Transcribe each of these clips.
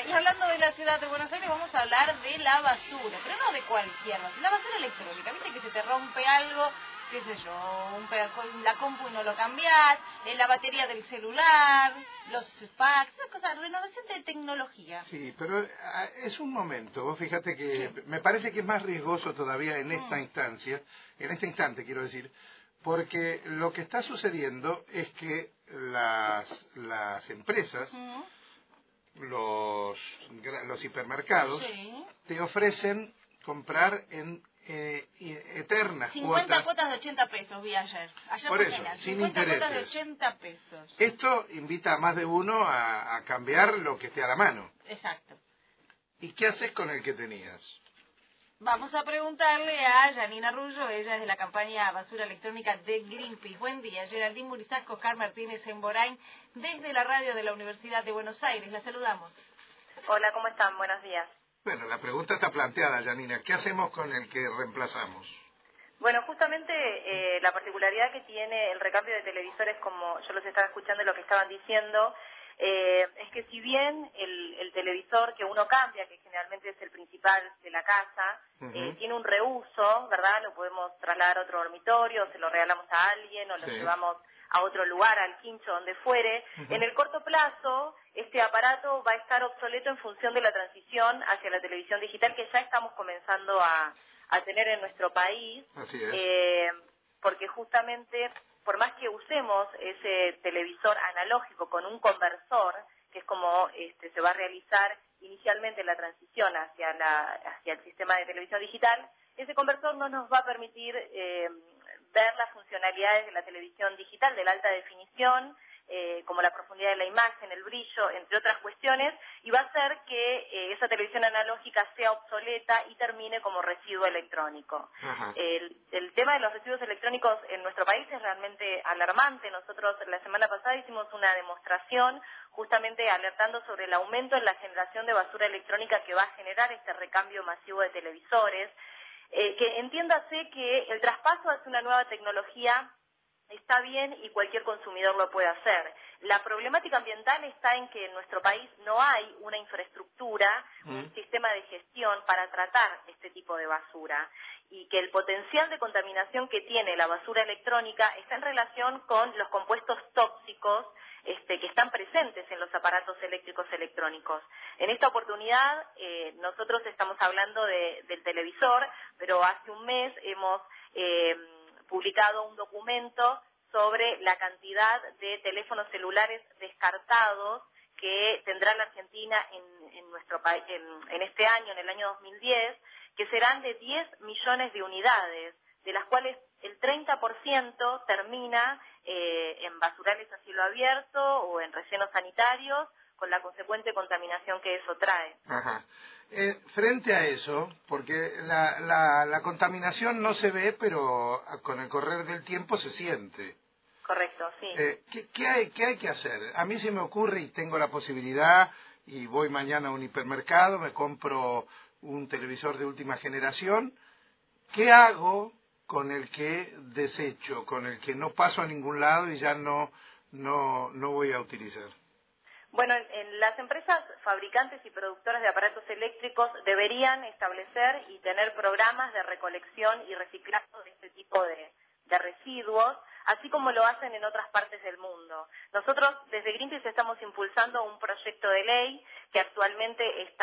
Y hablando de la ciudad de Buenos Aires, vamos a hablar de la basura, pero no de cualquier basura, la basura electrónica. Viste que se te rompe algo, qué sé yo, la compu y no lo cambiás, la batería del celular, los packs, esas cosas, renovación de tecnología. Sí, pero es un momento. Vos fíjate que me parece que es más riesgoso todavía en esta instancia, en este instante quiero decir, porque lo que está sucediendo es que las empresas, los hipermercados, te ofrecen comprar en eternas 50 cuotas de 80 pesos vi ayer. Por eso, sin 50 intereses. cuotas de 80 pesos. Esto invita a más de uno a cambiar lo que esté a la mano. Exacto. ¿Y qué haces con el que tenías? Vamos a preguntarle a Janina Rullo, ella es de la campaña Basura Electrónica de Greenpeace. Buen día, Geraldine Murizasco, Oscar Martínez en Borain, desde la radio de la Universidad de Buenos Aires. La saludamos. Hola, ¿cómo están? Buenos días. Bueno, la pregunta está planteada, Janina. ¿Qué hacemos con el que reemplazamos? Bueno, justamente la particularidad que tiene el recambio de televisores, como yo los estaba escuchando lo que estaban diciendo, es que si bien el televisor que uno cambia, que generalmente es el principal de la casa, tiene un reuso, ¿verdad? Lo podemos trasladar a otro dormitorio, se lo regalamos a alguien o lo llevamos a otro lugar, al quincho, donde fuere. En el corto plazo, este aparato va a estar obsoleto en función de la transición hacia la televisión digital que ya estamos comenzando a tener en nuestro país. Así es. Porque justamente, por más que usemos ese televisor analógico con un conversor, que es como se va a realizar inicialmente la transición hacia el sistema de televisión digital, ese conversor no nos va a permitir ver las funcionalidades de la televisión digital, de la alta definición, como la profundidad de la imagen, el brillo, entre otras cuestiones, y va a hacer que esa televisión analógica sea obsoleta y termine como residuo electrónico. El tema de los residuos electrónicos en nuestro país es realmente alarmante. Nosotros la semana pasada hicimos una demostración justamente alertando sobre el aumento en la generación de basura electrónica que va a generar este recambio masivo de televisores, que entiéndase que el traspaso hacia una nueva tecnología está bien y cualquier consumidor lo puede hacer. La problemática ambiental está en que en nuestro país no hay una infraestructura, un sistema de gestión para tratar este tipo de basura, y que el potencial de contaminación que tiene la basura electrónica está en relación con los compuestos tóxicos que están presentes en los aparatos eléctricos electrónicos. En esta oportunidad nosotros estamos hablando del televisor, pero hace un mes hemos publicado un documento sobre la cantidad de teléfonos celulares descartados que tendrá la Argentina en nuestro país en este año, en el año 2010, que serán de 10 millones de unidades, de las cuales el 30% termina en basurales a cielo abierto o en rellenos sanitarios, con la consecuente contaminación que eso trae. Frente a eso, porque la contaminación no se ve, pero con el correr del tiempo se siente. Correcto, sí. ¿Qué hay que hacer? A mí se me ocurre y tengo la posibilidad, y voy mañana a un hipermercado, me compro un televisor de última generación. ¿Qué hago con el que desecho, con el que no paso a ningún lado y ya no voy a utilizar? Bueno, las empresas fabricantes y productoras de aparatos eléctricos deberían establecer y tener programas de recolección y reciclaje de este tipo de residuos, así como lo hacen en otras partes del mundo. Nosotros desde Greenpeace estamos impulsando un proyecto de ley que actualmente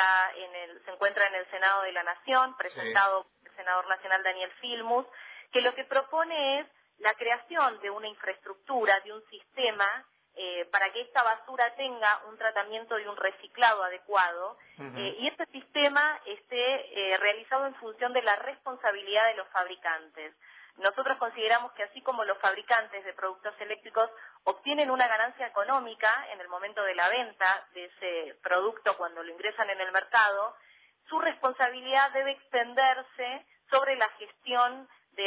se encuentra en el Senado de la Nación, presentado por el senador nacional Daniel Filmus, que lo que propone es la creación de una infraestructura, de un sistema para que esta basura tenga un tratamiento y un reciclado adecuado, y este sistema esté realizado en función de la responsabilidad de los fabricantes. Nosotros consideramos que así como los fabricantes de productos eléctricos obtienen una ganancia económica en el momento de la venta de ese producto cuando lo ingresan en el mercado, su responsabilidad debe extenderse sobre la gestión de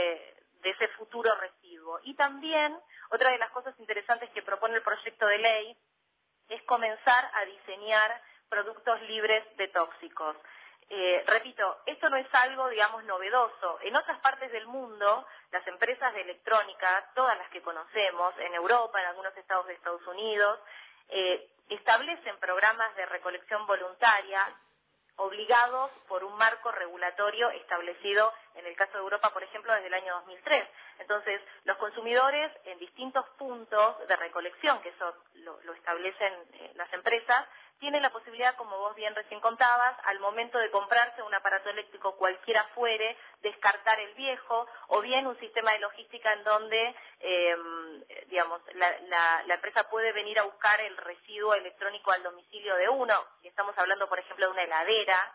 ese futuro residuo. Y también, otra de las cosas interesantes que propone el proyecto de ley es comenzar a diseñar productos libres de tóxicos. Repito, esto no es algo, digamos, novedoso. En otras partes del mundo, las empresas de electrónica, todas las que conocemos, en Europa, en algunos estados de Estados Unidos, establecen programas de recolección voluntaria obligados por un marco regulatorio establecido, en el caso de Europa, por ejemplo, desde el año 2003. Entonces, los consumidores en distintos puntos de recolección, que eso lo establecen las empresas, tienen la posibilidad, como vos bien recién contabas, al momento de comprarse un aparato eléctrico cualquiera fuere, descartar el viejo, o bien un sistema de logística en donde, digamos, la empresa puede venir a buscar el residuo electrónico al domicilio de uno. Si estamos hablando, por ejemplo, de una heladera,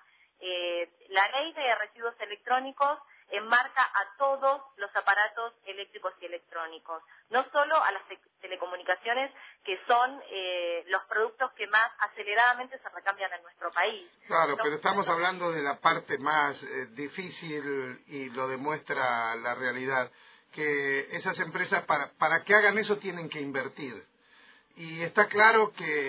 la ley de residuos electrónicos enmarca a todos los aparatos eléctricos y electrónicos, no solo a las telecomunicaciones, que son los productos que más aceleradamente se recambian en nuestro país. Claro, pero estamos hablando de la parte más difícil, y lo demuestra la realidad, que esas empresas para que hagan eso tienen que invertir. Y está claro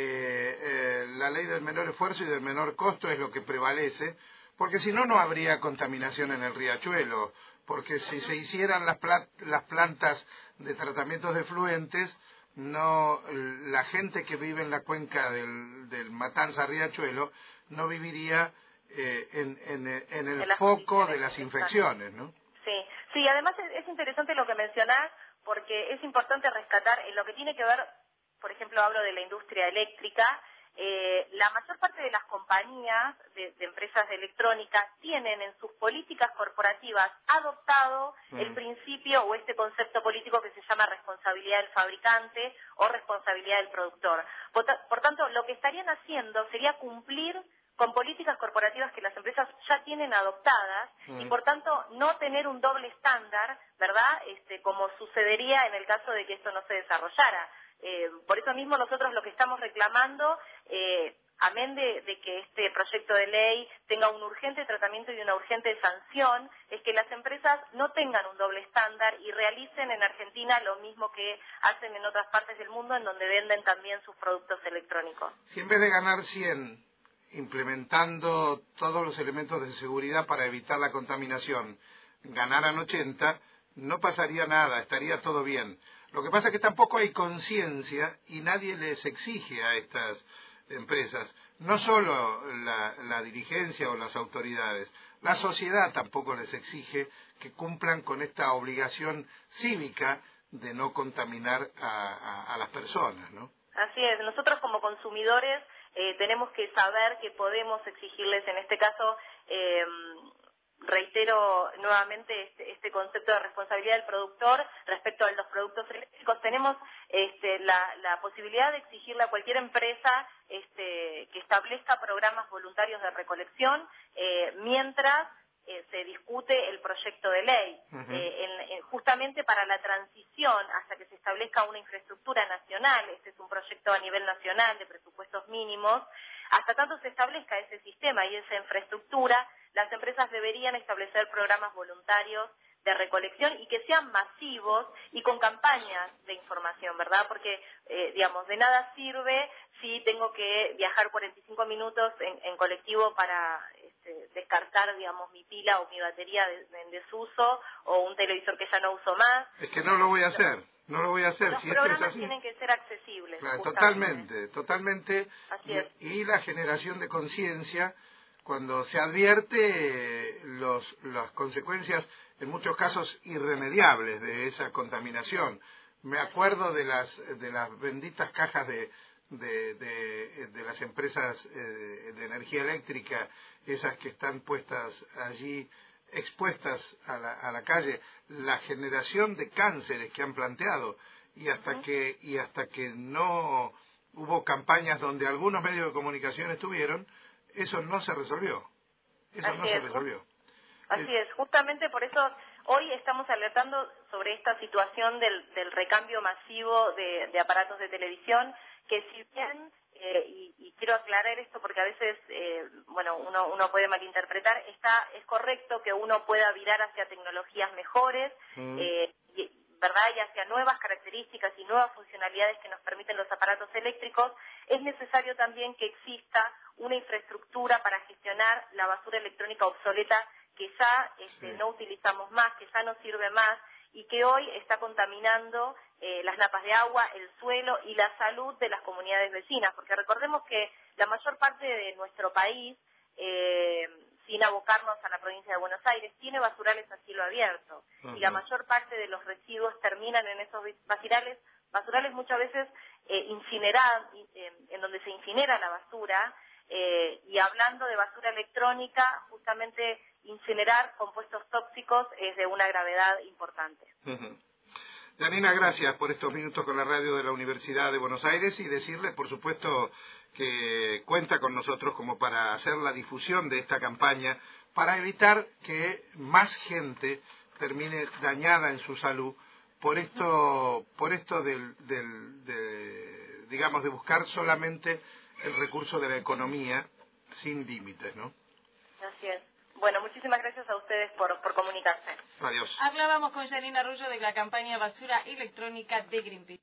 que la ley del menor esfuerzo y del menor costo es lo que prevalece, porque si no, no habría contaminación en el riachuelo, porque si se hicieran las plantas de tratamientos de efluentes, no, la gente que vive en la cuenca del Matanza-Riachuelo no viviría en el foco de las infecciones, ¿no? Sí, además es interesante lo que mencionás, porque es importante rescatar en lo que tiene que ver, por ejemplo, hablo de la industria eléctrica. La mayor parte de las compañías de empresas de electrónica tienen en sus políticas corporativas adoptado el principio o este concepto político que se llama responsabilidad del fabricante o responsabilidad del productor. Por tanto, lo que estarían haciendo sería cumplir con políticas corporativas que las empresas ya tienen adoptadas y por tanto no tener un doble estándar, ¿verdad? Como sucedería en el caso de que esto no se desarrollara. Por eso mismo nosotros lo que estamos reclamando, amén de que este proyecto de ley tenga un urgente tratamiento y una urgente sanción, es que las empresas no tengan un doble estándar y realicen en Argentina lo mismo que hacen en otras partes del mundo, en donde venden también sus productos electrónicos. Si en vez de ganar 100, implementando todos los elementos de seguridad para evitar la contaminación, ganaran 80, no pasaría nada, estaría todo bien. Lo que pasa es que tampoco hay conciencia y nadie les exige a estas empresas, no solo la dirigencia o las autoridades, la sociedad tampoco les exige que cumplan con esta obligación cívica de no contaminar a las personas, ¿no? Así es, nosotros como consumidores tenemos que saber que podemos exigirles, en este caso, reitero nuevamente este concepto de responsabilidad del productor respecto a los productos eléctricos. Tenemos la posibilidad de exigirle a cualquier empresa que establezca programas voluntarios de recolección mientras se discute el proyecto de ley. Justamente para la transición hasta que se establezca una infraestructura nacional, este es un proyecto a nivel nacional de presupuestos mínimos, hasta tanto se establezca ese sistema y esa infraestructura, las empresas deberían establecer programas voluntarios de recolección y que sean masivos y con campañas de información, ¿verdad? Porque, digamos, de nada sirve si tengo que viajar 45 minutos en colectivo para descartar, digamos, mi pila o mi batería en desuso o un televisor que ya no uso más. Es que no lo voy a hacer. No lo voy a hacer. Los si esto es programas así, tienen que ser accesibles. Claro, justamente. totalmente. Así es. Y la generación de conciencia, cuando se advierte las consecuencias, en muchos casos irremediables, de esa contaminación. Me acuerdo de las benditas cajas de las empresas de energía eléctrica, esas que están puestas allí, expuestas a la calle, la generación de cánceres que han planteado, y hasta que no hubo campañas donde algunos medios de comunicación estuvieron, eso no se resolvió. Así es, justamente por eso hoy estamos alertando sobre esta situación del recambio masivo de aparatos de televisión, que si bien, y quiero aclarar esto porque a veces uno puede malinterpretar, es correcto que uno pueda virar hacia tecnologías mejores, ¿verdad? Y hacia nuevas características y nuevas funcionalidades que nos permiten los aparatos eléctricos. Es necesario también que exista una infraestructura para gestionar la basura electrónica obsoleta que ya no utilizamos más, que ya no sirve más y que hoy está contaminando las napas de agua, el suelo y la salud de las comunidades vecinas, porque recordemos que la mayor parte de nuestro país, sin abocarnos a la provincia de Buenos Aires, tiene basurales a cielo abierto, y la mayor parte de los residuos terminan en esos basurales muchas veces incinerados, en donde se incinera la basura, y hablando de basura electrónica, justamente incinerar compuestos tóxicos es de una gravedad importante. Janina, gracias por estos minutos con la radio de la Universidad de Buenos Aires, y decirle, por supuesto, que cuenta con nosotros como para hacer la difusión de esta campaña, para evitar que más gente termine dañada en su salud por esto digamos, de buscar solamente el recurso de la economía sin límites, ¿no? Así es. Bueno, muchísimas gracias a ustedes por comunicarse. Adiós. Hablábamos con Janina Arroyo de la campaña Basura Electrónica de Greenpeace.